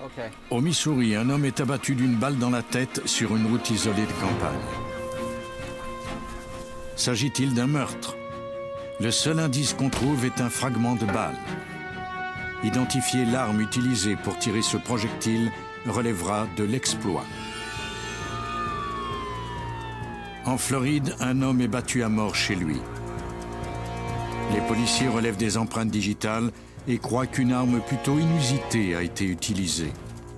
Au Missouri, un homme est abattu d'une balle dans la tête sur une route isolée de campagne. S'agit-il d'un meurtre? Le seul indice qu'on trouve est un fragment de balle. Identifier l'arme utilisée pour tirer ce projectile relèvera de l'exploit. En Floride, un homme est battu à mort chez lui. Les policiers relèvent des empreintes digitales et croient qu'une arme plutôt inusitée a été utilisée.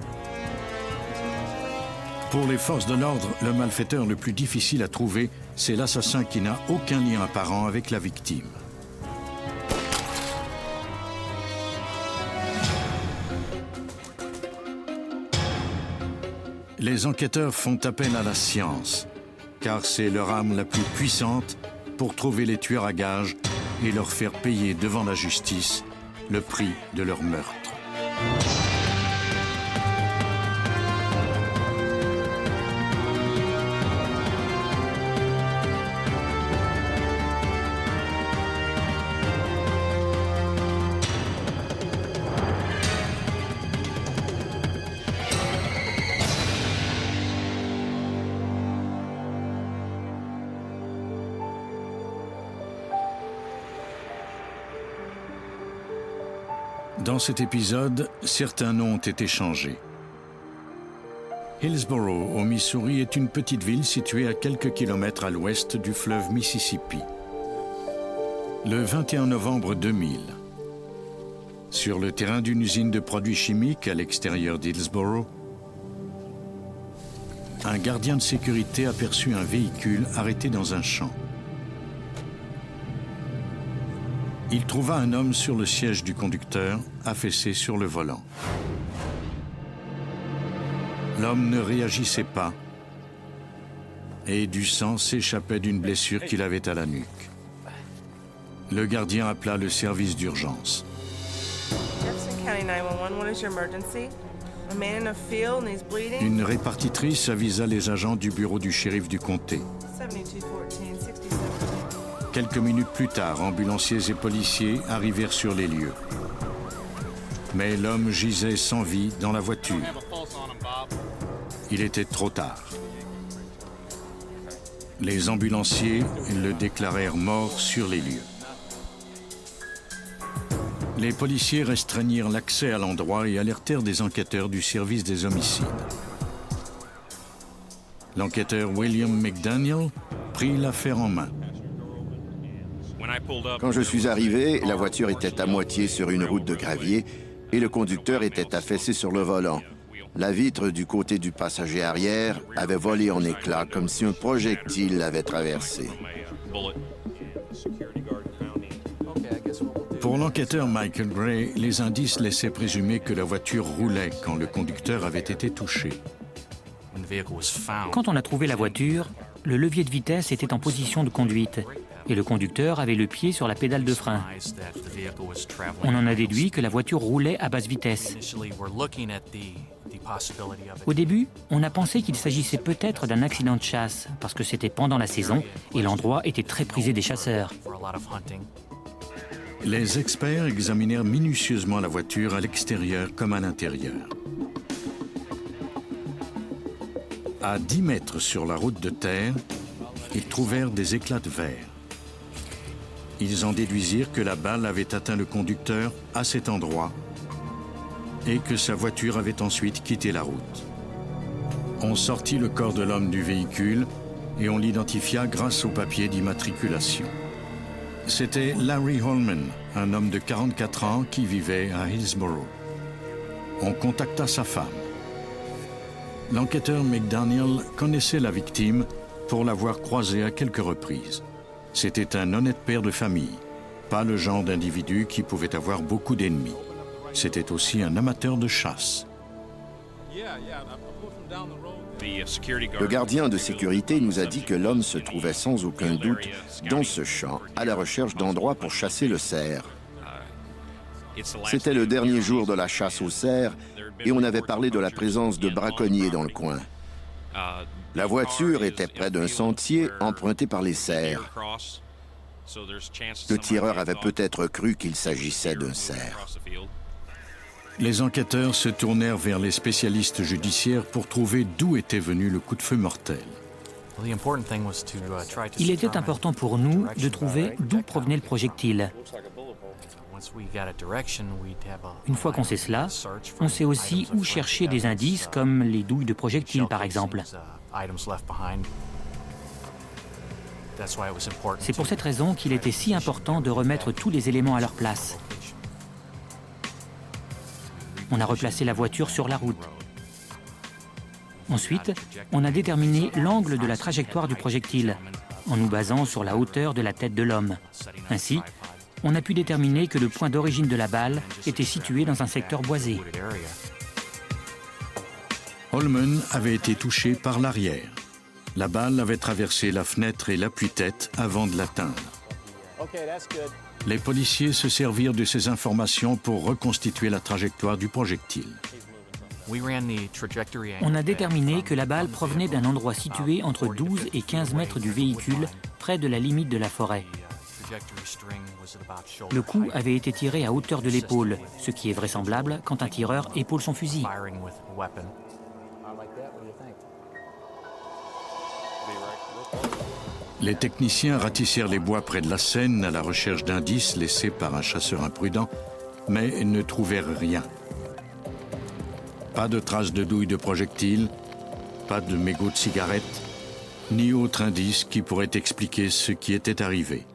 Pour les forces de l'ordre, le malfaiteur le plus difficile à trouver, c'est l'assassin qui n'a aucun lien apparent avec la victime. Les enquêteurs font appel à la science, car c'est leur arme la plus puissante pour trouver les tueurs à gages et leur faire payer devant la justice le prix de leur meurtre. Dans cet épisode, certains noms ont été changés. Hillsborough, au Missouri, est une petite ville située à quelques kilomètres à l'ouest du fleuve Mississippi. Le 21 novembre 2000, sur le terrain d'une usine de produits chimiques à l'extérieur d'Hillsborough, un gardien de sécurité aperçut un véhicule arrêté dans un champ. Il trouva un homme sur le siège du conducteur, affaissé sur le volant. L'homme ne réagissait pas et du sang s'échappait d'une blessure qu'il avait à la nuque. Le gardien appela le service d'urgence. Une répartitrice avisa les agents du bureau du shérif du comté. Quelques minutes plus tard, ambulanciers et policiers arrivèrent sur les lieux. Mais l'homme gisait sans vie dans la voiture. Il était trop tard. Les ambulanciers le déclarèrent mort sur les lieux. Les policiers restreignirent l'accès à l'endroit et alertèrent des enquêteurs du service des homicides. L'enquêteur William McDaniel prit l'affaire en main. Quand je suis arrivé, la voiture était à moitié sur une route de gravier et le conducteur était affaissé sur le volant. La vitre du côté du passager arrière avait volé en éclats comme si un projectile l'avait traversé. Pour l'enquêteur Michael Gray, les indices laissaient présumer que la voiture roulait quand le conducteur avait été touché. Quand on a trouvé la voiture, le levier de vitesse était en position de conduite et le conducteur avait le pied sur la pédale de frein. On en a déduit que la voiture roulait à basse vitesse. Au début, on a pensé qu'il s'agissait peut-être d'un accident de chasse parce que c'était pendant la saison et l'endroit était très prisé des chasseurs. Les experts examinèrent minutieusement la voiture à l'extérieur comme à l'intérieur. À 10 mètres sur la route de terre, ils trouvèrent des éclats de verre. Ils en déduisirent que la balle avait atteint le conducteur à cet endroit et que sa voiture avait ensuite quitté la route. On sortit le corps de l'homme du véhicule et on l'identifia grâce au papier d'immatriculation. C'était Larry Holman, un homme de 44 ans qui vivait à Hillsborough. On contacta sa femme. L'enquêteur McDaniel connaissait la victime pour l'avoir croisée à quelques reprises. C'était un honnête père de famille, pas le genre d'individu qui pouvait avoir beaucoup d'ennemis. C'était aussi un amateur de chasse. Le gardien de sécurité nous a dit que l'homme se trouvait sans aucun doute dans ce champ, à la recherche d'endroits pour chasser le cerf. C'était le dernier jour de la chasse au cerf et on avait parlé de la présence de braconniers dans le coin. La voiture était près d'un sentier emprunté par les cerfs. Le tireur avait peut-être cru qu'il s'agissait d'un cerf. Les enquêteurs se tournèrent vers les spécialistes judiciaires pour trouver d'où était venu le coup de feu mortel. Il était important pour nous de trouver d'où provenait le projectile. Une fois qu'on sait cela, on sait aussi où chercher des indices comme les douilles de projectiles par exemple. C'est pour cette raison qu'il était si important de remettre tous les éléments à leur place. On a replacé la voiture sur la route. Ensuite, on a déterminé l'angle de la trajectoire du projectile en nous basant sur la hauteur de la tête de l'homme. Ainsi, on a pu déterminer que le point d'origine de la balle était situé dans un secteur boisé. Holman avait été touché par l'arrière. La balle avait traversé la fenêtre et l'appui-tête avant de l'atteindre. Les policiers se servirent de ces informations pour reconstituer la trajectoire du projectile. On a déterminé que la balle provenait d'un endroit situé entre 12 et 15 mètres du véhicule, près de la limite de la forêt. Le coup avait été tiré à hauteur de l'épaule, ce qui est vraisemblable quand un tireur épaule son fusil. Les techniciens ratissèrent les bois près de la scène à la recherche d'indices laissés par un chasseur imprudent, mais ne trouvèrent rien. Pas de traces de douille de projectile, pas de mégots de cigarettes, ni autre indice qui pourrait expliquer ce qui était arrivé.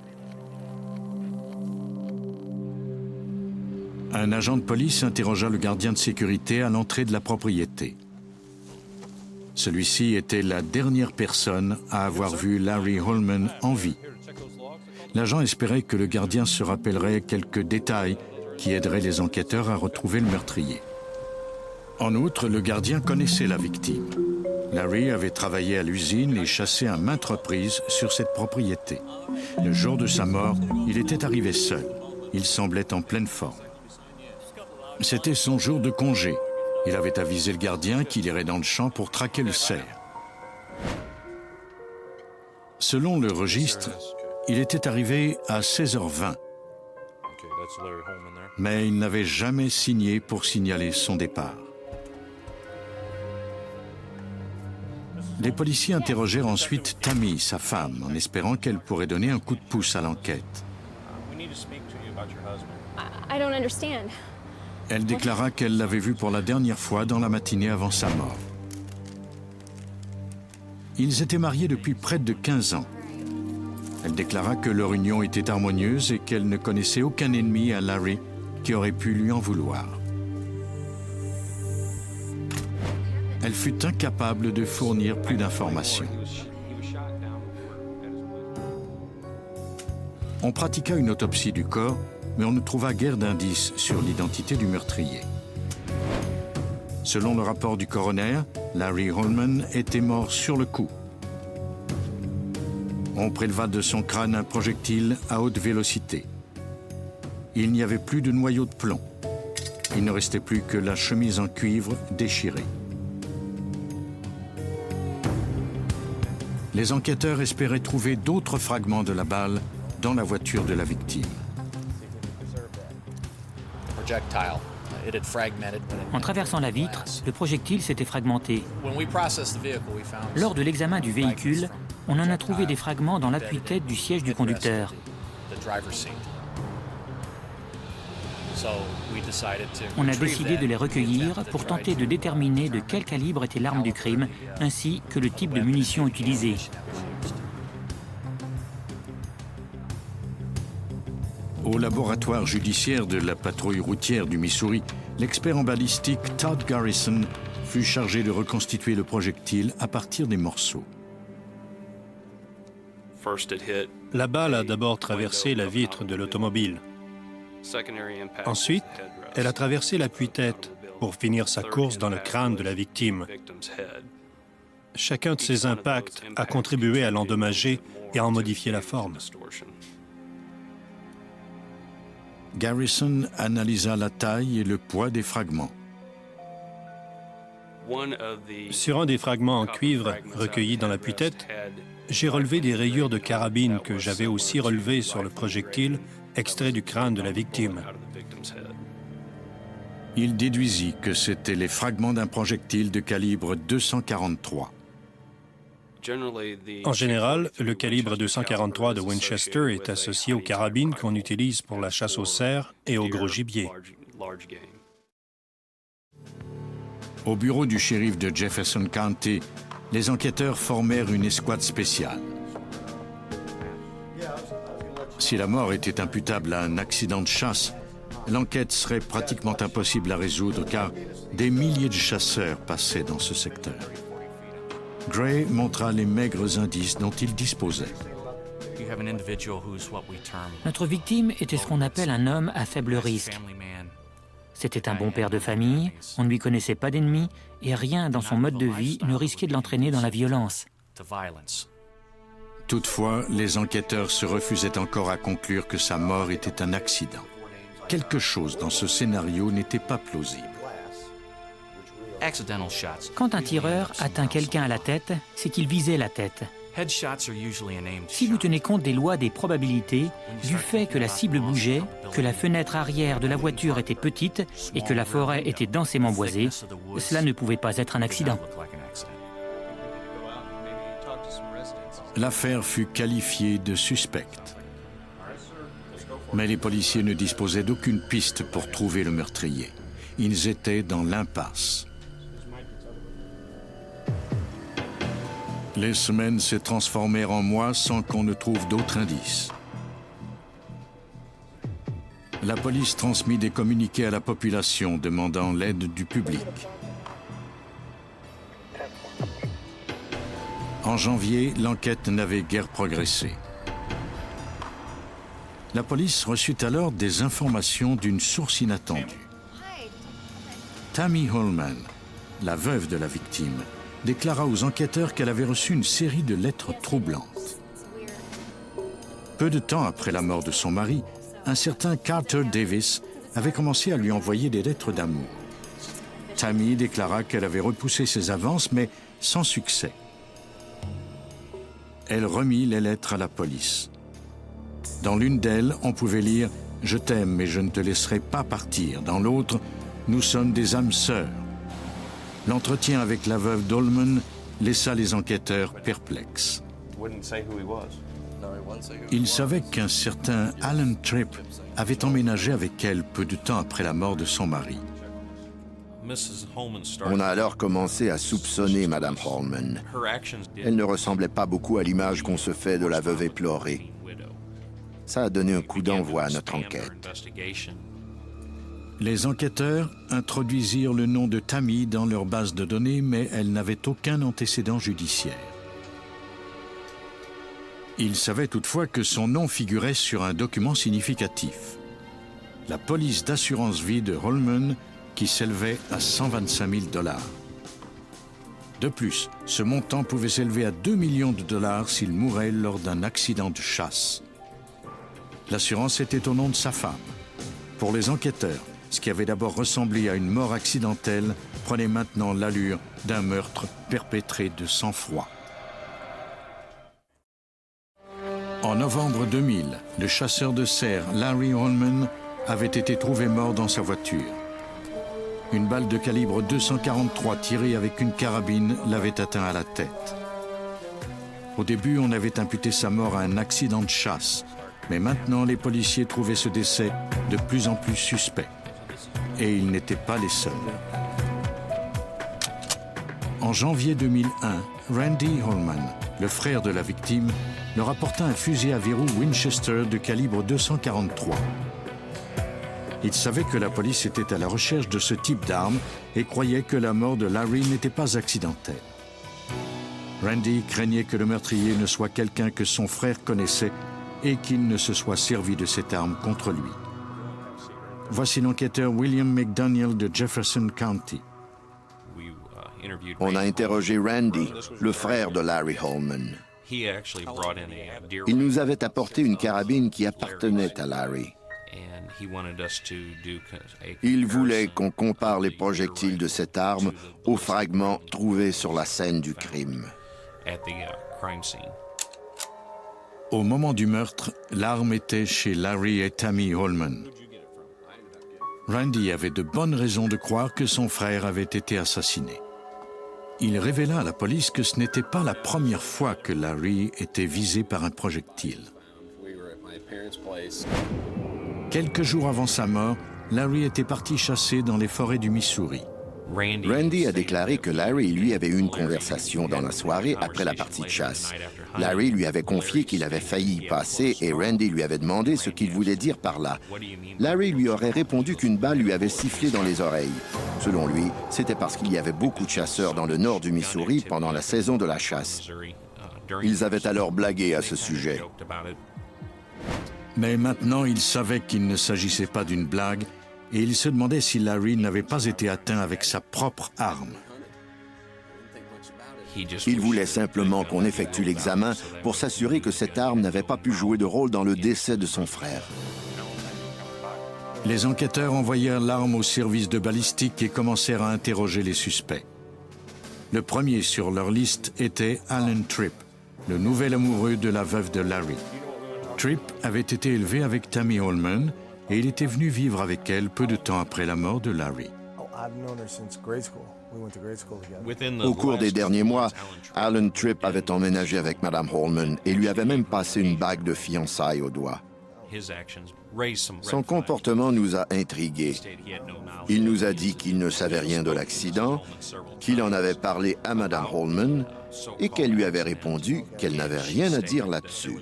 Un agent de police interrogea le gardien de sécurité à l'entrée de la propriété. Celui-ci était la dernière personne à avoir vu Larry Holman en vie. L'agent espérait que le gardien se rappellerait quelques détails qui aideraient les enquêteurs à retrouver le meurtrier. En outre, le gardien connaissait la victime. Larry avait travaillé à l'usine et chassé à maintes reprises sur cette propriété. Le jour de sa mort, il était arrivé seul. Il semblait en pleine forme. C'était son jour de congé. Il avait avisé le gardien qu'il irait dans le champ pour traquer le cerf. Selon le registre, il était arrivé à 16h20. Mais il n'avait jamais signé pour signaler son départ. Les policiers interrogèrent ensuite Tammy, sa femme, en espérant qu'elle pourrait donner un coup de pouce à l'enquête. Elle déclara qu'elle l'avait vu pour la dernière fois dans la matinée avant sa mort. Ils étaient mariés depuis près de 15 ans. Elle déclara que leur union était harmonieuse et qu'elle ne connaissait aucun ennemi à Larry qui aurait pu lui en vouloir. Elle fut incapable de fournir plus d'informations. On pratiqua une autopsie du corps, mais on ne trouva guère d'indices sur l'identité du meurtrier. Selon le rapport du coroner, Larry Holman était mort sur le coup. On préleva de son crâne un projectile à haute vélocité. Il n'y avait plus de noyau de plomb. Il ne restait plus que la chemise en cuivre déchirée. Les enquêteurs espéraient trouver d'autres fragments de la balle dans la voiture de la victime. En traversant la vitre, le projectile s'était fragmenté. Lors de l'examen du véhicule, on en a trouvé des fragments dans l'appui-tête du siège du conducteur. On a décidé de les recueillir pour tenter de déterminer de quel calibre était l'arme du crime, ainsi que le type de munitions utilisées. Au laboratoire judiciaire de la patrouille routière du Missouri, l'expert en balistique Todd Garrison fut chargé de reconstituer le projectile à partir des morceaux. La balle a d'abord traversé la vitre de l'automobile. Ensuite, elle a traversé l'appui-tête pour finir sa course dans le crâne de la victime. Chacun de ces impacts a contribué à l'endommager et à en modifier la forme. Garrison analysa la taille et le poids des fragments. Sur un des fragments en cuivre recueillis dans l'appui-tête, j'ai relevé des rayures de carabine que j'avais aussi relevées sur le projectile extrait du crâne de la victime. Il déduisit que c'étaient les fragments d'un projectile de calibre 243. En général, le calibre 243 de Winchester est associé aux carabines qu'on utilise pour la chasse aux cerfs et au gros gibier. Au bureau du shérif de Jefferson County, les enquêteurs formèrent une escouade spéciale. Si la mort était imputable à un accident de chasse, l'enquête serait pratiquement impossible à résoudre car des milliers de chasseurs passaient dans ce secteur. Gray montra les maigres indices dont il disposait. Notre victime était ce qu'on appelle un homme à faible risque. C'était un bon père de famille, on ne lui connaissait pas d'ennemis et rien dans son mode de vie ne risquait de l'entraîner dans la violence. Toutefois, les enquêteurs se refusaient encore à conclure que sa mort était un accident. Quelque chose dans ce scénario n'était pas plausible. Quand un tireur atteint quelqu'un à la tête, c'est qu'il visait la tête. Si vous tenez compte des lois des probabilités, du fait que la cible bougeait, que la fenêtre arrière de la voiture était petite et que la forêt était densément boisée, cela ne pouvait pas être un accident. L'affaire fut qualifiée de suspecte. Mais les policiers ne disposaient d'aucune piste pour trouver le meurtrier. Ils étaient dans l'impasse. Les semaines se transformèrent en mois sans qu'on ne trouve d'autres indices. La police transmit des communiqués à la population demandant l'aide du public. En janvier, l'enquête n'avait guère progressé. La police reçut alors des informations d'une source inattendue. Tammy Holman, la veuve de la victime, déclara aux enquêteurs qu'elle avait reçu une série de lettres troublantes. Peu de temps après la mort de son mari, un certain Carter Davis avait commencé à lui envoyer des lettres d'amour. Tammy déclara qu'elle avait repoussé ses avances, mais sans succès. Elle remit les lettres à la police. Dans l'une d'elles, on pouvait lire « Je t'aime, mais je ne te laisserai pas partir ». Dans l'autre, « Nous sommes des âmes sœurs ». L'entretien avec la veuve Dolman laissa les enquêteurs perplexes. Ils savaient qu'un certain Alan Tripp avait emménagé avec elle peu de temps après la mort de son mari. On a alors commencé à soupçonner Mme Holman. Elle ne ressemblait pas beaucoup à l'image qu'on se fait de la veuve éplorée. Ça a donné un coup d'envoi à notre enquête. Les enquêteurs introduisirent le nom de Tammy dans leur base de données, mais elle n'avait aucun antécédent judiciaire. Ils savaient toutefois que son nom figurait sur un document significatif. La police d'assurance vie de Holman, qui s'élevait à 125 000 $. De plus, ce montant pouvait s'élever à 2 millions de dollars s'il mourait lors d'un accident de chasse. L'assurance était au nom de sa femme. Pour les enquêteurs, ce qui avait d'abord ressemblé à une mort accidentelle prenait maintenant l'allure d'un meurtre perpétré de sang-froid. En novembre 2000, le chasseur de cerfs Larry Holman avait été trouvé mort dans sa voiture. Une balle de calibre 243 tirée avec une carabine l'avait atteint à la tête. Au début, on avait imputé sa mort à un accident de chasse, mais maintenant les policiers trouvaient ce décès de plus en plus suspect. Et ils n'étaient pas les seuls. En janvier 2001, Randy Holman, le frère de la victime, leur apporta un fusil à verrou Winchester de calibre 243. Il savait que la police était à la recherche de ce type d'arme et croyait que la mort de Larry n'était pas accidentelle. Randy craignait que le meurtrier ne soit quelqu'un que son frère connaissait et qu'il ne se soit servi de cette arme contre lui. Voici l'enquêteur William McDaniel de Jefferson County. On a interrogé Randy, le frère de Larry Holman. Il nous avait apporté une carabine qui appartenait à Larry. Il voulait qu'on compare les projectiles de cette arme aux fragments trouvés sur la scène du crime. Au moment du meurtre, l'arme était chez Larry et Tammy Holman. Randy avait de bonnes raisons de croire que son frère avait été assassiné. Il révéla à la police que ce n'était pas la première fois que Larry était visé par un projectile. Quelques jours avant sa mort, Larry était parti chasser dans les forêts du Missouri. Randy a déclaré que Larry et lui avaient eu une conversation dans la soirée après la partie de chasse. Larry lui avait confié qu'il avait failli y passer et Randy lui avait demandé ce qu'il voulait dire par là. Larry lui aurait répondu qu'une balle lui avait sifflé dans les oreilles. Selon lui, c'était parce qu'il y avait beaucoup de chasseurs dans le nord du Missouri pendant la saison de la chasse. Ils avaient alors blagué à ce sujet. Mais maintenant, il savait qu'il ne s'agissait pas d'une blague et il se demandait si Larry n'avait pas été atteint avec sa propre arme. Il voulait simplement qu'on effectue l'examen pour s'assurer que cette arme n'avait pas pu jouer de rôle dans le décès de son frère. Les enquêteurs envoyèrent l'arme au service de balistique et commencèrent à interroger les suspects. Le premier sur leur liste était Alan Tripp, le nouvel amoureux de la veuve de Larry. Tripp avait été élevé avec Tammy Holman et il était venu vivre avec elle peu de temps après la mort de Larry. Au cours des derniers mois, Alan Tripp avait emménagé avec Mme Holman et lui avait même passé une bague de fiançailles au doigt. Son comportement nous a intrigués. Il nous a dit qu'il ne savait rien de l'accident, qu'il en avait parlé à Mme Holman et qu'elle lui avait répondu qu'elle n'avait rien à dire là-dessus.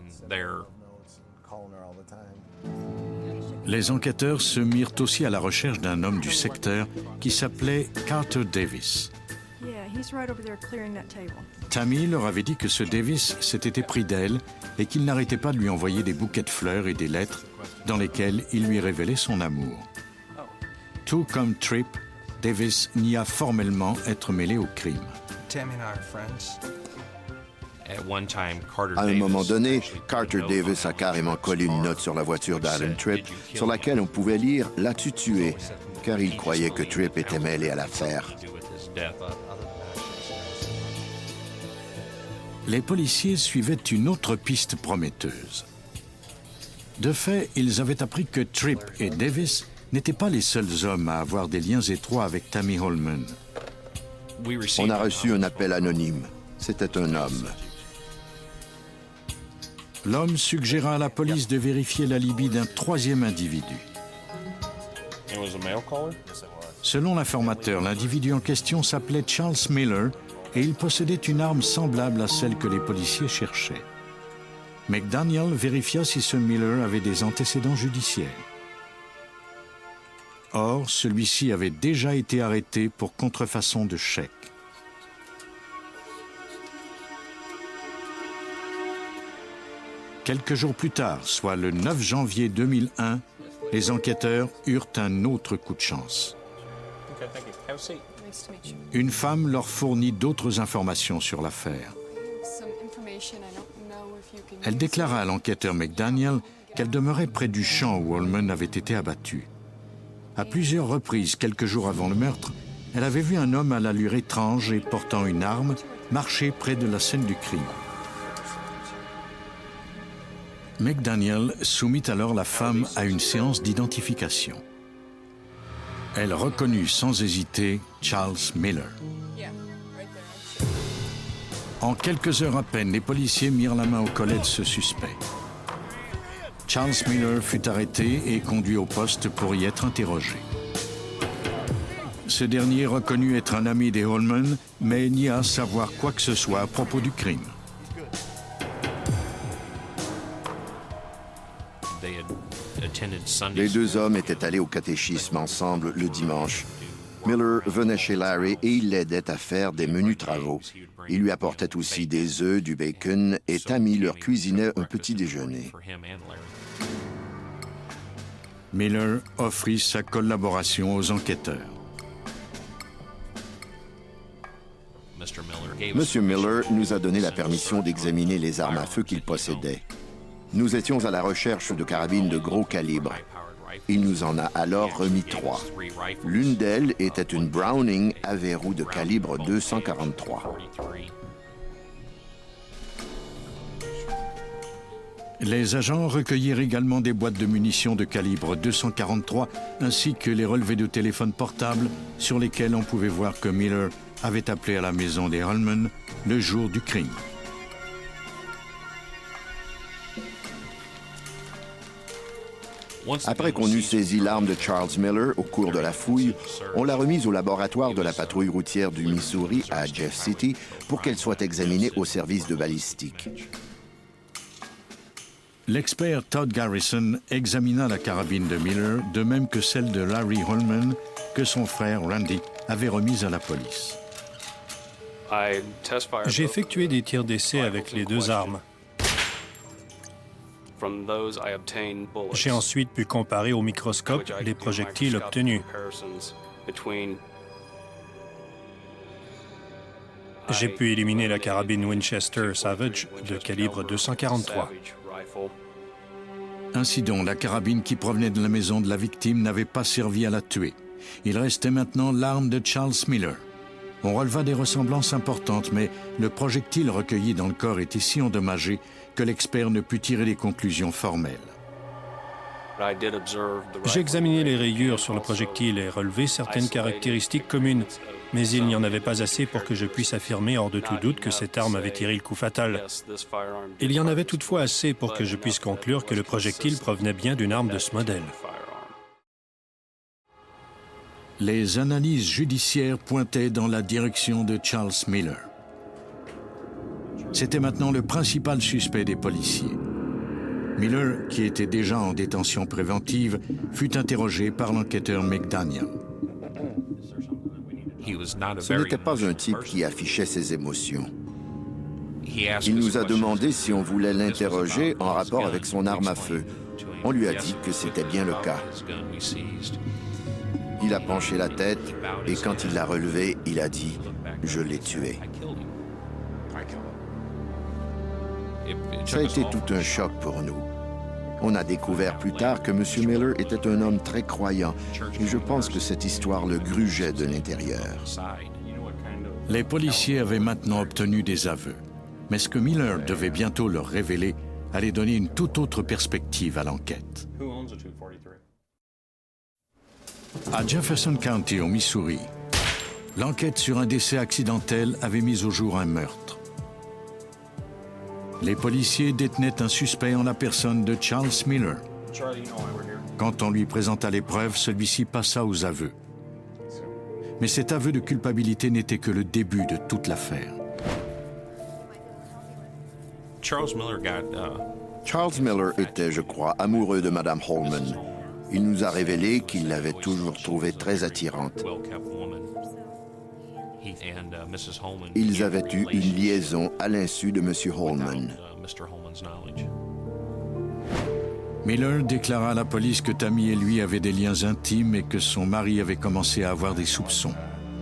Les enquêteurs se mirent aussi à la recherche d'un homme du secteur qui s'appelait Carter Davis. Tammy leur avait dit que ce Davis s'était épris d'elle et qu'il n'arrêtait pas de lui envoyer des bouquets de fleurs et des lettres dans lesquelles il lui révélait son amour. Tout comme Tripp, Davis nia formellement être mêlé au crime. À un moment donné, Carter Davis a carrément collé une note sur la voiture d'Alan Tripp sur laquelle on pouvait lire « L'as-tu tué ?» car il croyait que Tripp était mêlé à l'affaire. Les policiers suivaient une autre piste prometteuse. De fait, ils avaient appris que Tripp et Davis n'étaient pas les seuls hommes à avoir des liens étroits avec Tammy Holman. On a reçu un appel anonyme. C'était un homme. L'homme suggéra à la police de vérifier l'alibi d'un troisième individu. Selon l'informateur, l'individu en question s'appelait Charles Miller et il possédait une arme semblable à celle que les policiers cherchaient. McDaniel vérifia si ce Miller avait des antécédents judiciaires. Or, celui-ci avait déjà été arrêté pour contrefaçon de chèque. Quelques jours plus tard, soit le 9 janvier 2001, les enquêteurs eurent un autre coup de chance. Une femme leur fournit d'autres informations sur l'affaire. Elle déclara à l'enquêteur McDaniel qu'elle demeurait près du champ où Holman avait été abattu. À plusieurs reprises, quelques jours avant le meurtre, elle avait vu un homme à l'allure étrange et portant une arme marcher près de la scène du crime. McDaniel soumit alors la femme à une séance d'identification. Elle reconnut sans hésiter Charles Miller. En quelques heures à peine, les policiers mirent la main au collet de ce suspect. Charles Miller fut arrêté et conduit au poste pour y être interrogé. Ce dernier reconnut être un ami des Holman, mais nia savoir quoi que ce soit à propos du crime. Les deux hommes étaient allés au catéchisme ensemble le dimanche. Miller venait chez Larry et il l'aidait à faire des menus travaux. Il lui apportait aussi des œufs, du bacon et Tammy leur cuisinait un petit déjeuner. Miller offrit sa collaboration aux enquêteurs. Monsieur Miller nous a donné la permission d'examiner les armes à feu qu'il possédait. Nous étions à la recherche de carabines de gros calibre. Il nous en a alors remis 3. L'une d'elles était une Browning à verrou de calibre 243. Les agents recueillirent également des boîtes de munitions de calibre 243 ainsi que les relevés de téléphone portable sur lesquels on pouvait voir que Miller avait appelé à la maison des Holman le jour du crime. Après qu'on eut saisi l'arme de Charles Miller au cours de la fouille, on l'a remise au laboratoire de la patrouille routière du Missouri à Jeff City pour qu'elle soit examinée au service de balistique. L'expert Todd Garrison examina la carabine de Miller, de même que celle de Larry Holman, que son frère Randy avait remise à la police. J'ai effectué des tirs d'essai avec les deux armes. J'ai ensuite pu comparer au microscope les projectiles obtenus. J'ai pu éliminer la carabine Winchester Savage de calibre 243. Ainsi donc, la carabine qui provenait de la maison de la victime n'avait pas servi à la tuer. Il restait maintenant l'arme de Charles Miller. On releva des ressemblances importantes, mais le projectile recueilli dans le corps était si endommagé que l'expert ne put tirer des conclusions formelles. J'ai examiné les rayures sur le projectile et relevé certaines caractéristiques communes, mais il n'y en avait pas assez pour que je puisse affirmer hors de tout doute que cette arme avait tiré le coup fatal. Il y en avait toutefois assez pour que je puisse conclure que le projectile provenait bien d'une arme de ce modèle. Les analyses judiciaires pointaient dans la direction de Charles Miller. C'était maintenant le principal suspect des policiers. Miller, qui était déjà en détention préventive, fut interrogé par l'enquêteur McDaniel. Ce n'était pas un type qui affichait ses émotions. Il nous a demandé si on voulait l'interroger en rapport avec son arme à feu. On lui a dit que c'était bien le cas. Il a penché la tête et quand il l'a relevée, il a dit « Je l'ai tué ». Ça a été tout un choc pour nous. On a découvert plus tard que M. Miller était un homme très croyant et je pense que cette histoire le grugeait de l'intérieur. Les policiers avaient maintenant obtenu des aveux, mais ce que Miller devait bientôt leur révéler allait donner une toute autre perspective à l'enquête. À Jefferson County, au Missouri, l'enquête sur un décès accidentel avait mis au jour un meurtre. Les policiers détenaient un suspect en la personne de Charles Miller. Quand on lui présenta les preuves, celui-ci passa aux aveux. Mais cet aveu de culpabilité n'était que le début de toute l'affaire. Charles Miller était, je crois, amoureux de Mme Holman. Il nous a révélé qu'il l'avait toujours trouvée très attirante. Ils avaient eu une liaison à l'insu de M. Holman. Miller déclara à la police que Tammy et lui avaient des liens intimes et que son mari avait commencé à avoir des soupçons.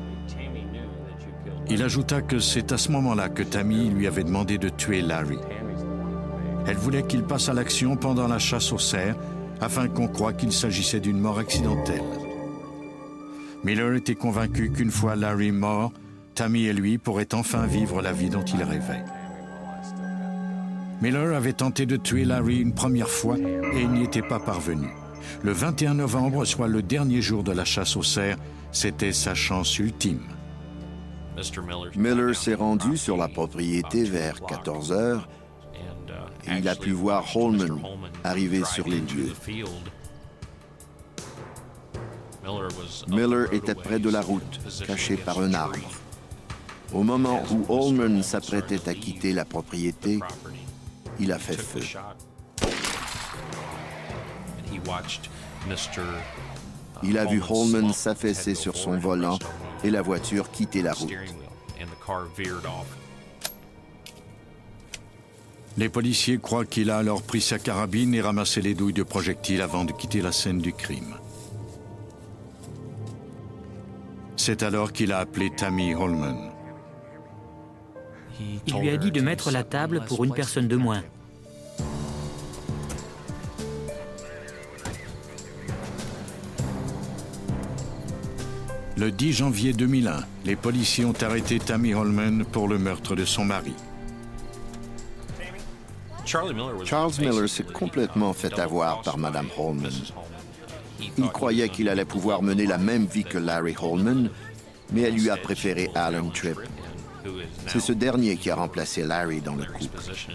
Il ajouta que c'est à ce moment-là que Tammy lui avait demandé de tuer Larry. Elle voulait qu'il passe à l'action pendant la chasse aux cerfs afin qu'on croie qu'il s'agissait d'une mort accidentelle. Miller était convaincu qu'une fois Larry mort, Tammy et lui pourraient enfin vivre la vie dont il rêvait. Miller avait tenté de tuer Larry une première fois et il n'y était pas parvenu. Le 21 novembre, soit le dernier jour de la chasse aux cerfs, c'était sa chance ultime. Miller s'est rendu sur la propriété vers 14 heures et il a pu voir Holman arriver sur les lieux. Miller était près de la route, caché par un arbre. Au moment où Holman s'apprêtait à quitter la propriété, il a fait feu. Il a vu Holman s'affaisser sur son volant et la voiture quitter la route. Les policiers croient qu'il a alors pris sa carabine et ramassé les douilles de projectiles avant de quitter la scène du crime. C'est alors qu'il a appelé Tammy Holman. Il lui a dit de mettre la table pour une personne de moins. Le 10 janvier 2001, les policiers ont arrêté Tammy Holman pour le meurtre de son mari. Charles Miller s'est complètement fait avoir par Mme Holman. Il croyait qu'il allait pouvoir mener la même vie que Larry Holman, mais elle lui a préféré Alan Tripp. C'est ce dernier qui a remplacé Larry dans le couple.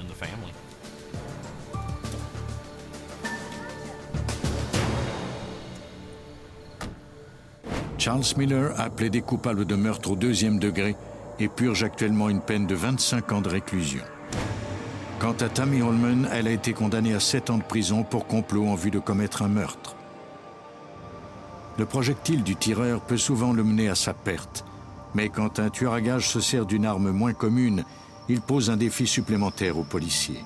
Charles Miller a plaidé coupable de meurtre au 2e degré et purge actuellement une peine de 25 ans de réclusion. Quant à Tammy Holman, elle a été condamnée à 7 ans de prison pour complot en vue de commettre un meurtre. Le projectile du tireur peut souvent le mener à sa perte, mais quand un tueur à gages se sert d'une arme moins commune, il pose un défi supplémentaire aux policiers.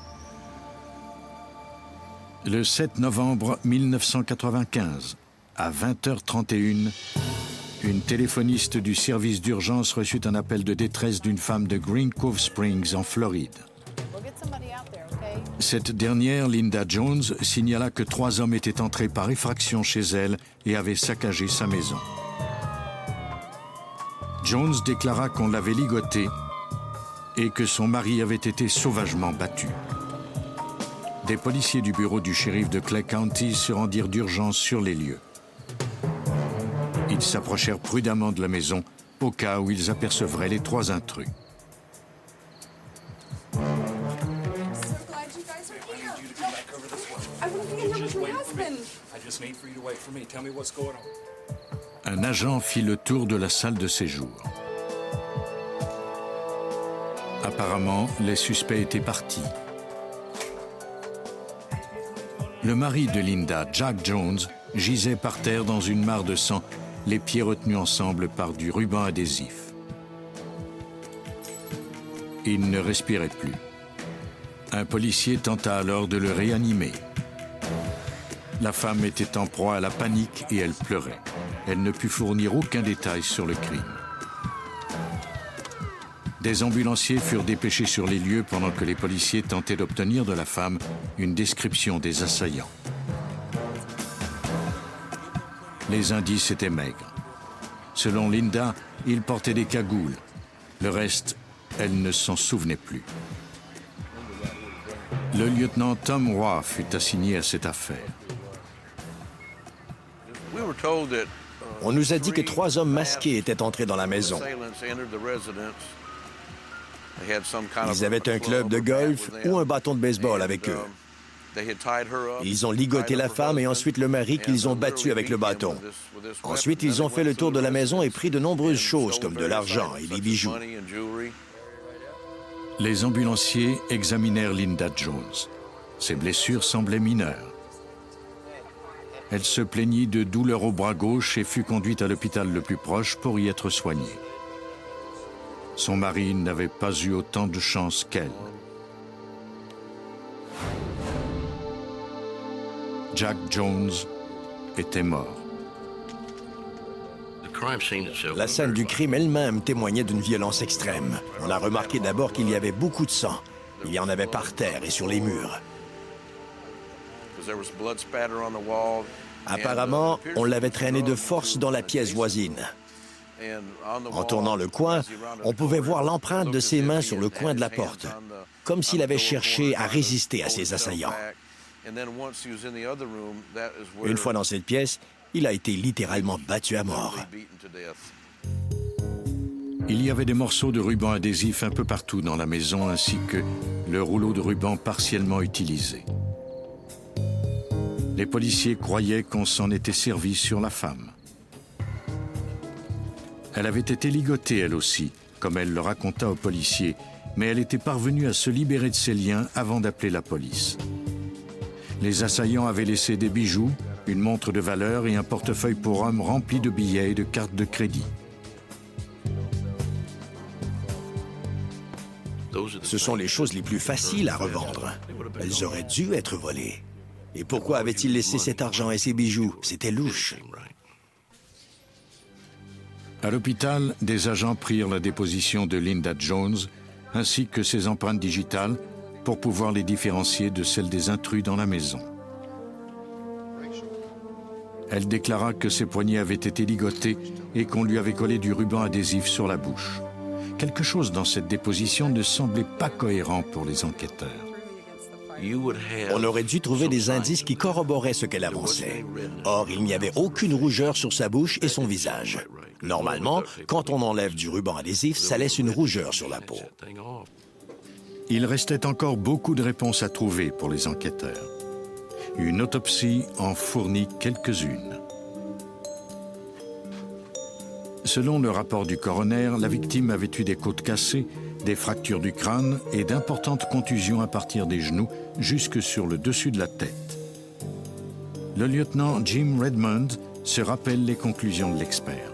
Le 7 novembre 1995, à 20h31, une téléphoniste du service d'urgence reçut un appel de détresse d'une femme de Green Cove Springs, en Floride. Cette dernière, Linda Jones, signala que 3 hommes étaient entrés par effraction chez elle et avaient saccagé sa maison. Jones déclara qu'on l'avait ligotée et que son mari avait été sauvagement battu. Des policiers du bureau du shérif de Clay County se rendirent d'urgence sur les lieux. Ils s'approchèrent prudemment de la maison au cas où ils apercevraient les 3 intrus. Un agent fit le tour de la salle de séjour. Apparemment, les suspects étaient partis. Le mari de Linda, Jack Jones, gisait par terre dans une mare de sang, les pieds retenus ensemble par du ruban adhésif. Il ne respirait plus. Un policier tenta alors de le réanimer. La femme était en proie à la panique et elle pleurait. Elle ne put fournir aucun détail sur le crime. Des ambulanciers furent dépêchés sur les lieux pendant que les policiers tentaient d'obtenir de la femme une description des assaillants. Les indices étaient maigres. Selon Linda, ils portaient des cagoules. Le reste, elle ne s'en souvenait plus. Le lieutenant Tom Roy fut assigné à cette affaire. On nous a dit que 3 hommes masqués étaient entrés dans la maison. Ils avaient un club de golf ou un bâton de baseball avec eux. Ils ont ligoté la femme et ensuite le mari qu'ils ont battu avec le bâton. Ensuite, ils ont fait le tour de la maison et pris de nombreuses choses comme de l'argent et des bijoux. Les ambulanciers examinèrent Linda Jones. Ses blessures semblaient mineures. Elle se plaignit de douleurs au bras gauche et fut conduite à l'hôpital le plus proche pour y être soignée. Son mari n'avait pas eu autant de chance qu'elle. Jack Jones était mort. La scène du crime elle-même témoignait d'une violence extrême. On a remarqué d'abord qu'il y avait beaucoup de sang. Il y en avait par terre et sur les murs. Apparemment, on l'avait traîné de force dans la pièce voisine. En tournant le coin, on pouvait voir l'empreinte de ses mains sur le coin de la porte, comme s'il avait cherché à résister à ses assaillants. Une fois dans cette pièce, il a été littéralement battu à mort. Il y avait des morceaux de ruban adhésif un peu partout dans la maison, ainsi que le rouleau de ruban partiellement utilisé. Les policiers croyaient qu'on s'en était servi sur la femme. Elle avait été ligotée, elle aussi, comme elle le raconta aux policiers, mais elle était parvenue à se libérer de ses liens avant d'appeler la police. Les assaillants avaient laissé des bijoux, une montre de valeur et un portefeuille pour homme rempli de billets et de cartes de crédit. Ce sont les choses les plus faciles à revendre. Elles auraient dû être volées. Et pourquoi avait-il laissé cet argent et ces bijoux? C'était louche. À l'hôpital, des agents prirent la déposition de Linda Jones, ainsi que ses empreintes digitales, pour pouvoir les différencier de celles des intrus dans la maison. Elle déclara que ses poignets avaient été ligotés et qu'on lui avait collé du ruban adhésif sur la bouche. Quelque chose dans cette déposition ne semblait pas cohérent pour les enquêteurs. On aurait dû trouver des indices qui corroboraient ce qu'elle avançait. Or, il n'y avait aucune rougeur sur sa bouche et son visage. Normalement, quand on enlève du ruban adhésif, ça laisse une rougeur sur la peau. Il restait encore beaucoup de réponses à trouver pour les enquêteurs. Une autopsie en fournit quelques-unes. Selon le rapport du coroner, la victime avait eu des côtes cassées, des fractures du crâne et d'importantes contusions à partir des genoux jusque sur le dessus de la tête. Le lieutenant Jim Redmond se rappelle les conclusions de l'expert.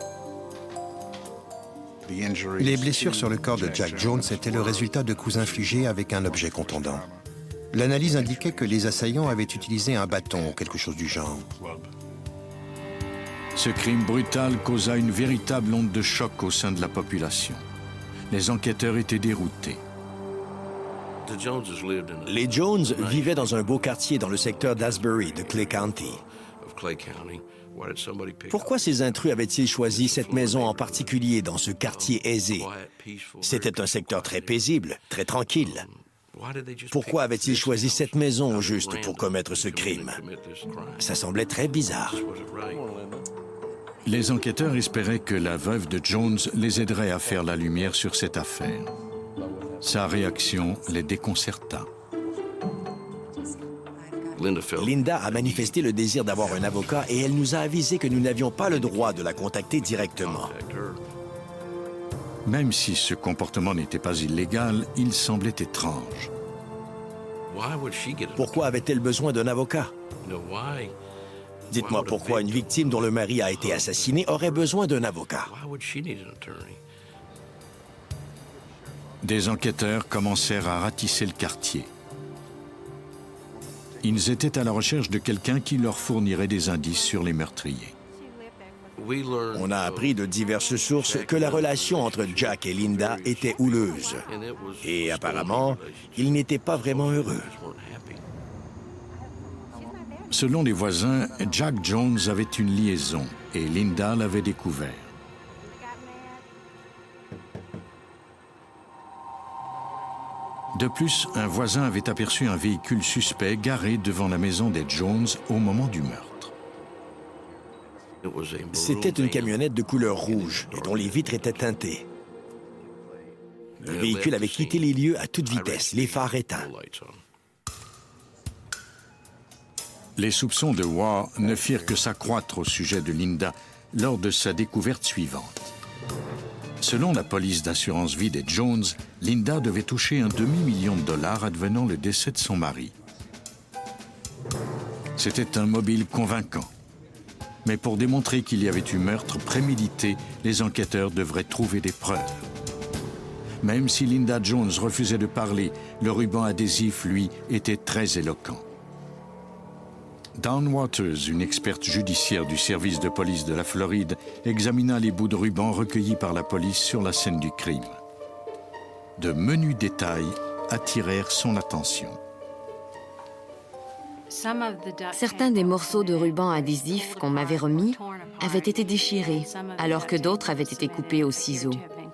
Les blessures sur le corps de Jack Jones étaient le résultat de coups infligés avec un objet contondant. L'analyse indiquait que les assaillants avaient utilisé un bâton ou quelque chose du genre. Ce crime brutal causa une véritable onde de choc au sein de la population. Les enquêteurs étaient déroutés. Les Jones vivaient dans un beau quartier dans le secteur d'Asbury de Clay County. Pourquoi ces intrus avaient-ils choisi cette maison en particulier dans ce quartier aisé? C'était un secteur très paisible, très tranquille. Pourquoi avaient-ils choisi cette maison au juste pour commettre ce crime? Ça semblait très bizarre. Les enquêteurs espéraient que la veuve de Jones les aiderait à faire la lumière sur cette affaire. Sa réaction les déconcerta. Linda a manifesté le désir d'avoir un avocat et elle nous a avisé que nous n'avions pas le droit de la contacter directement. Même si ce comportement n'était pas illégal, il semblait étrange. Pourquoi avait-elle besoin d'un avocat? Dites-moi pourquoi une victime dont le mari a été assassiné aurait besoin d'un avocat. Des enquêteurs commencèrent à ratisser le quartier. Ils étaient à la recherche de quelqu'un qui leur fournirait des indices sur les meurtriers. On a appris de diverses sources que la relation entre Jack et Linda était houleuse. Et apparemment, ils n'étaient pas vraiment heureux. Selon les voisins, Jack Jones avait une liaison et Linda l'avait découvert. De plus, un voisin avait aperçu un véhicule suspect garé devant la maison des Jones au moment du meurtre. C'était une camionnette de couleur rouge et dont les vitres étaient teintées. Le véhicule avait quitté les lieux à toute vitesse, les phares éteints. Les soupçons de Waugh ne firent que s'accroître au sujet de Linda lors de sa découverte suivante. Selon la police d'assurance vie des Jones, Linda devait toucher un $250,000 advenant le décès de son mari. C'était un mobile convaincant. Mais pour démontrer qu'il y avait eu meurtre prémédité, les enquêteurs devraient trouver des preuves. Même si Linda Jones refusait de parler, le ruban adhésif, lui, était très éloquent. Dawn Waters, une experte judiciaire du service de police de la Floride, examina les bouts de ruban recueillis par la police sur la scène du crime. De menus détails attirèrent son attention. Certains des morceaux de ruban adhésif qu'on m'avait remis avaient été déchirés, alors que d'autres avaient été coupés au ciseau.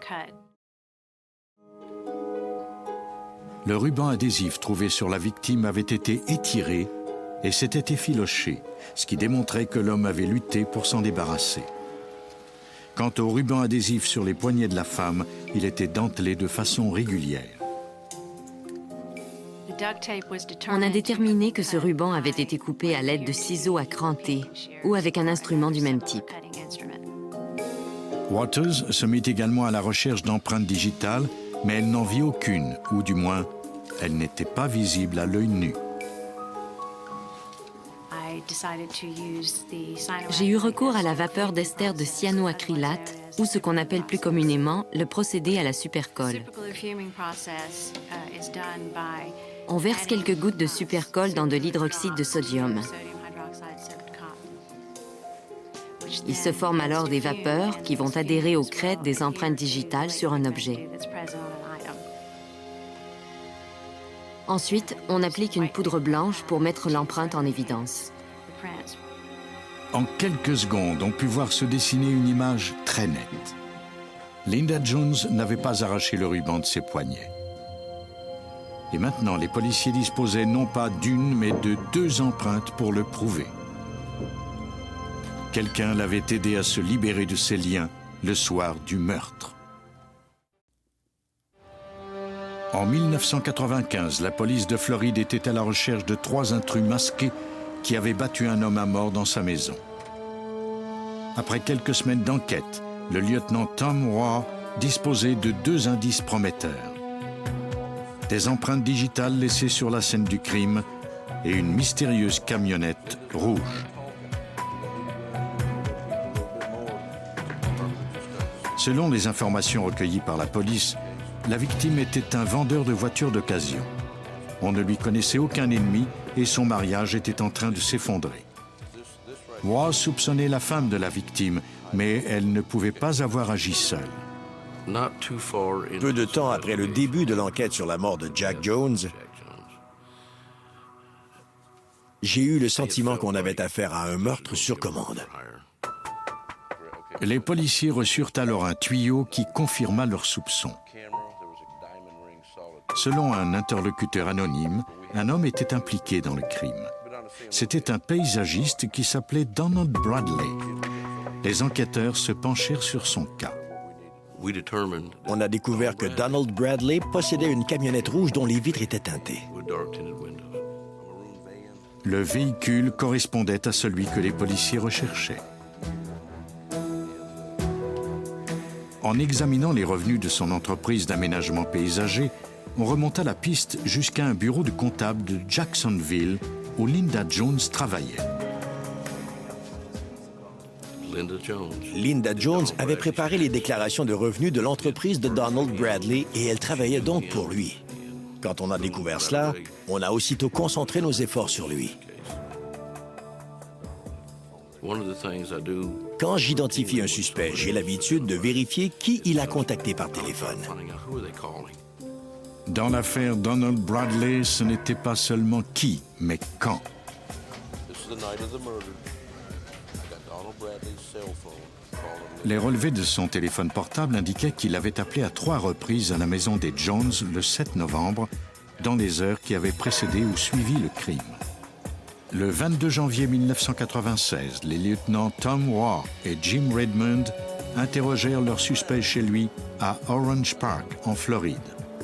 Le ruban adhésif trouvé sur la victime avait été étiré et s'était effiloché, ce qui démontrait que l'homme avait lutté pour s'en débarrasser. Quant au ruban adhésif sur les poignets de la femme, il était dentelé de façon régulière. On a déterminé que ce ruban avait été coupé à l'aide de ciseaux à cranter ou avec un instrument du même type. Waters se mit également à la recherche d'empreintes digitales, mais elle n'en vit aucune, ou du moins, elle n'était pas visible à l'œil nu. J'ai eu recours à la vapeur d'ester de cyanoacrylate, ou ce qu'on appelle plus communément le procédé à la supercolle. On verse quelques gouttes de supercolle dans de l'hydroxyde de sodium. Il se forme alors des vapeurs qui vont adhérer aux crêtes des empreintes digitales sur un objet. Ensuite, on applique une poudre blanche pour mettre l'empreinte en évidence. En quelques secondes, on put voir se dessiner une image très nette. Linda Jones n'avait pas arraché le ruban de ses poignets. Et maintenant, les policiers disposaient non pas d'une, mais de 2 empreintes pour le prouver. Quelqu'un l'avait aidé à se libérer de ses liens le soir du meurtre. En 1995, la police de Floride était à la recherche de 3 intrus masqués qui avaient battu un homme à mort dans sa maison. Après quelques semaines d'enquête, le lieutenant Tom Roy disposait de 2 indices prometteurs. Des empreintes digitales laissées sur la scène du crime et une mystérieuse camionnette rouge. Selon les informations recueillies par la police, la victime était un vendeur de voitures d'occasion. On ne lui connaissait aucun ennemi et son mariage était en train de s'effondrer. Roy soupçonnait la femme de la victime, mais elle ne pouvait pas avoir agi seule. Peu de temps après le début de l'enquête sur la mort de Jack Jones, j'ai eu le sentiment qu'on avait affaire à un meurtre sur commande. Les policiers reçurent alors un tuyau qui confirma leurs soupçons. Selon un interlocuteur anonyme, un homme était impliqué dans le crime. C'était un paysagiste qui s'appelait Donald Bradley. Les enquêteurs se penchèrent sur son cas. On a découvert que Donald Bradley possédait une camionnette rouge dont les vitres étaient teintées. Le véhicule correspondait à celui que les policiers recherchaient. En examinant les revenus de son entreprise d'aménagement paysager, on remonta la piste jusqu'à un bureau de comptable de Jacksonville où Linda Jones travaillait. Linda Jones avait préparé les déclarations de revenus de l'entreprise de Donald Bradley et elle travaillait donc pour lui. Quand on a découvert cela, on a aussitôt concentré nos efforts sur lui. Quand j'identifie un suspect, j'ai l'habitude de vérifier qui il a contacté par téléphone. Dans l'affaire Donald Bradley, ce n'était pas seulement qui, mais quand. Les relevés de son téléphone portable indiquaient qu'il avait appelé à 3 reprises à la maison des Jones le 7 novembre, dans les heures qui avaient précédé ou suivi le crime. Le 22 janvier 1996, les lieutenants Tom Roy et Jim Redmond interrogèrent leur suspect chez lui à Orange Park, en Floride.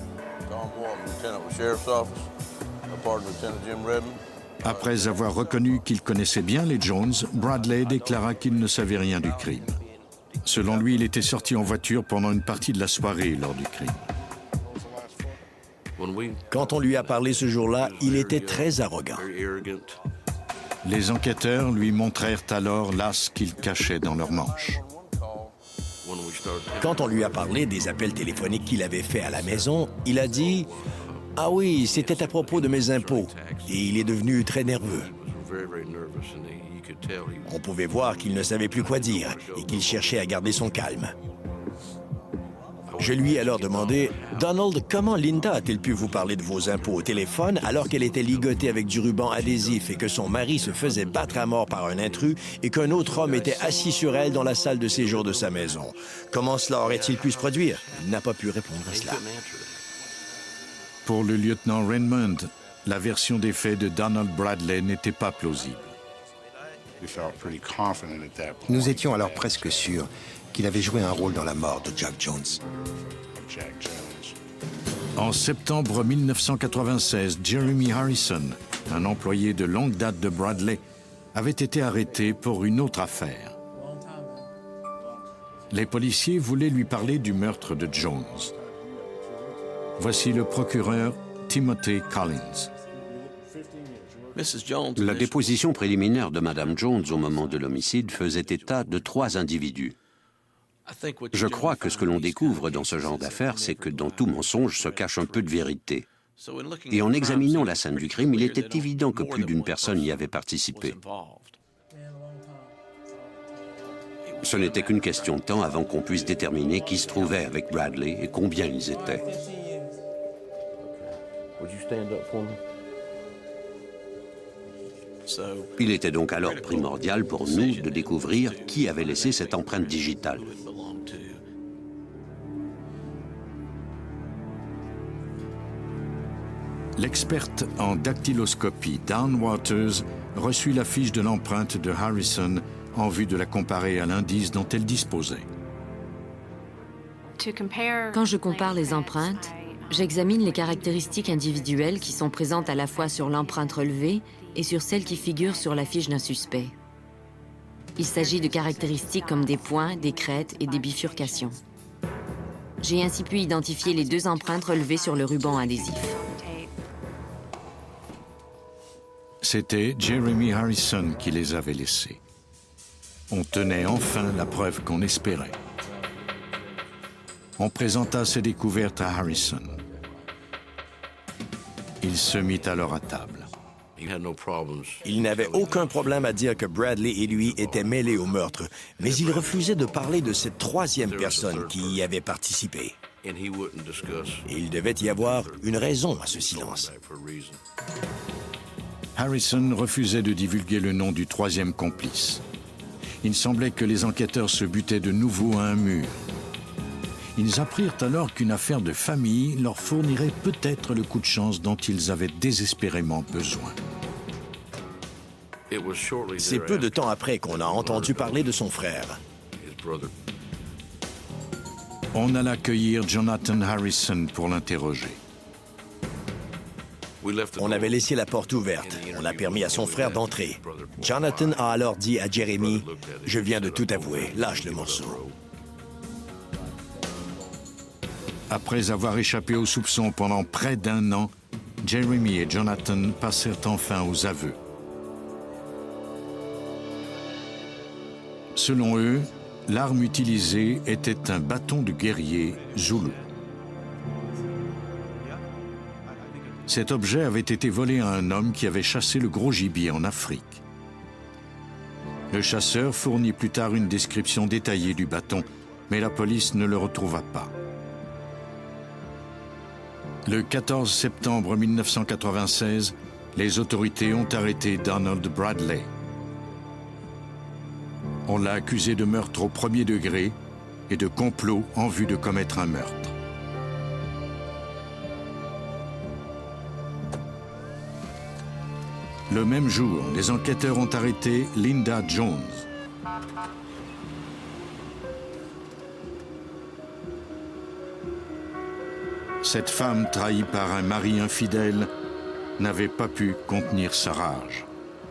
Après avoir reconnu qu'il connaissait bien les Jones, Bradley déclara qu'il ne savait rien du crime. Selon lui, il était sorti en voiture pendant une partie de la soirée lors du crime. Quand on lui a parlé ce jour-là, il était très arrogant. Les enquêteurs lui montrèrent alors l'as qu'ils cachaient dans leurs manches. Quand on lui a parlé des appels téléphoniques qu'il avait faits à la maison, il a dit « Ah oui, c'était à propos de mes impôts. » Et il est devenu très nerveux. On pouvait voir qu'il ne savait plus quoi dire et qu'il cherchait à garder son calme. Je lui ai alors demandé « Donald, comment Linda a-t-elle pu vous parler de vos impôts au téléphone alors qu'elle était ligotée avec du ruban adhésif et que son mari se faisait battre à mort par un intrus et qu'un autre homme était assis sur elle dans la salle de séjour de sa maison? Comment cela aurait-il pu se produire? » Il n'a pas pu répondre à cela. Pour le lieutenant Redmond, la version des faits de Donald Bradley n'était pas plausible. Nous étions alors presque sûrs qu'il avait joué un rôle dans la mort de Jack Jones. En septembre 1996, Jeremy Harrison, un employé de longue date de Bradley, avait été arrêté pour une autre affaire. Les policiers voulaient lui parler du meurtre de Jones. Voici le procureur Timothy Collins. La déposition préliminaire de Mme Jones au moment de l'homicide faisait état de 3 individus. Je crois que ce que l'on découvre dans ce genre d'affaires, c'est que dans tout mensonge se cache un peu de vérité. Et en examinant la scène du crime, il était évident que plus d'une personne y avait participé. Ce n'était qu'une question de temps avant qu'on puisse déterminer qui se trouvait avec Bradley et combien ils étaient. Il était donc alors primordial pour nous de découvrir qui avait laissé cette empreinte digitale. l'experte en dactyloscopie Dawn Waters reçut la fiche de l'empreinte de Harrison en vue de la comparer à l'indice dont elle disposait. Quand je compare les empreintes, j'examine les caractéristiques individuelles qui sont présentes à la fois sur l'empreinte relevée et sur celle qui figure sur la fiche d'un suspect. Il s'agit de caractéristiques comme des points, des crêtes et des bifurcations. J'ai ainsi pu identifier les deux empreintes relevées sur le ruban adhésif. C'était Jeremy Harrison qui les avait laissées. On tenait enfin la preuve qu'on espérait. On présenta ses découvertes à Harrison. Il se mit alors à table. Il n'avait aucun problème à dire que Bradley et lui étaient mêlés au meurtre, mais il refusait de parler de cette troisième personne qui y avait participé. Il devait y avoir une raison à ce silence. Harrison refusait de divulguer le nom du troisième complice. Il semblait que les enquêteurs se butaient de nouveau à un mur. Ils apprirent alors qu'une affaire de famille leur fournirait peut-être le coup de chance dont ils avaient désespérément besoin. C'est peu de temps après qu'on a entendu parler de son frère. On alla accueillir Jonathan Harrison pour l'interroger. On avait laissé la porte ouverte. On a permis à son frère d'entrer. Jonathan a alors dit à Jeremy, « Je viens de tout avouer, lâche le morceau. » Après avoir échappé aux soupçons pendant près d'1 an, Jeremy et Jonathan passèrent enfin aux aveux. Selon eux, l'arme utilisée était un bâton de guerrier zoulou. Cet objet avait été volé à un homme qui avait chassé le gros gibier en Afrique. Le chasseur fournit plus tard une description détaillée du bâton, mais la police ne le retrouva pas. Le 14 septembre 1996, les autorités ont arrêté Donald Bradley. On l'a accusé de meurtre au premier degré et de complot en vue de commettre un meurtre. Le même jour, les enquêteurs ont arrêté Linda Jones. Cette femme, trahie par un mari infidèle, n'avait pas pu contenir sa rage.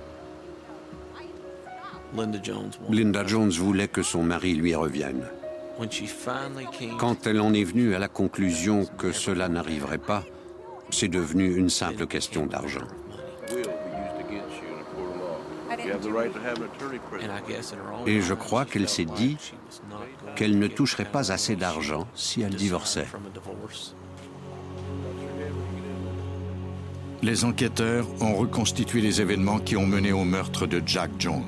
Linda Jones voulait que son mari lui revienne. Quand elle en est venue à la conclusion que cela n'arriverait pas, c'est devenu une simple question d'argent. Et je crois qu'elle s'est dit qu'elle ne toucherait pas assez d'argent si elle divorçait. Les enquêteurs ont reconstitué les événements qui ont mené au meurtre de Jack Jones.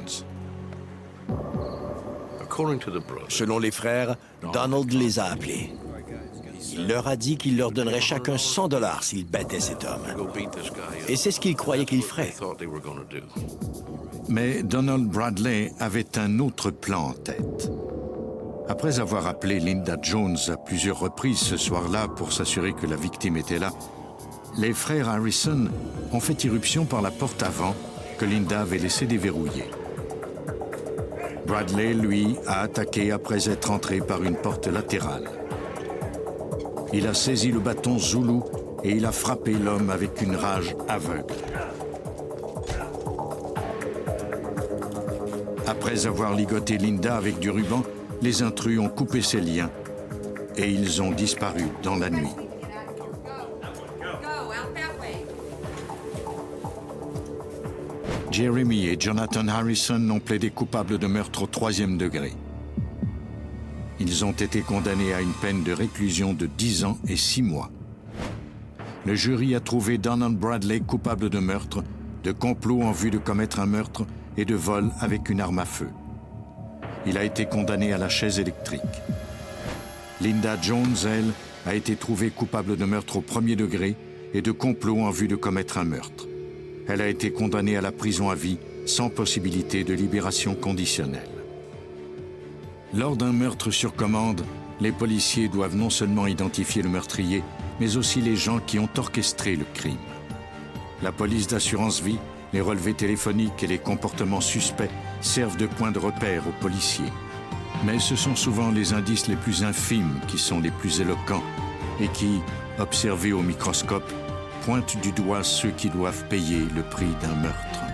Selon les frères, Donald les a appelés. Il leur a dit qu'il leur donnerait chacun $100 s'ils battaient cet homme. Et c'est ce qu'ils croyaient qu'ils feraient. Mais Donald Bradley avait un autre plan en tête. Après avoir appelé Linda Jones à plusieurs reprises ce soir-là pour s'assurer que la victime était là, les frères Harrison ont fait irruption par la porte avant que Linda avait laissé déverrouiller. Bradley, lui, a attaqué après être entré par une porte latérale. Il a saisi le bâton zoulou et il a frappé l'homme avec une rage aveugle. Après avoir ligoté Linda avec du ruban, les intrus ont coupé ses liens et ils ont disparu dans la nuit. Jeremy et Jonathan Harrison ont plaidé coupables de meurtre au 3e degré. Ils ont été condamnés à une peine de réclusion de 10 ans et 6 mois. Le jury a trouvé Donald Bradley coupable de meurtre, de complot en vue de commettre un meurtre et de vol avec une arme à feu. Il a été condamné à la chaise électrique. Linda Jones, elle, a été trouvée coupable de meurtre au 1er degré et de complot en vue de commettre un meurtre. Elle a été condamnée à la prison à vie sans possibilité de libération conditionnelle. Lors d'un meurtre sur commande, les policiers doivent non seulement identifier le meurtrier, mais aussi les gens qui ont orchestré le crime. La police d'assurance vie, les relevés téléphoniques et les comportements suspects servent de point de repère aux policiers. Mais ce sont souvent les indices les plus infimes qui sont les plus éloquents et qui, observés au microscope, pointent du doigt ceux qui doivent payer le prix d'un meurtre.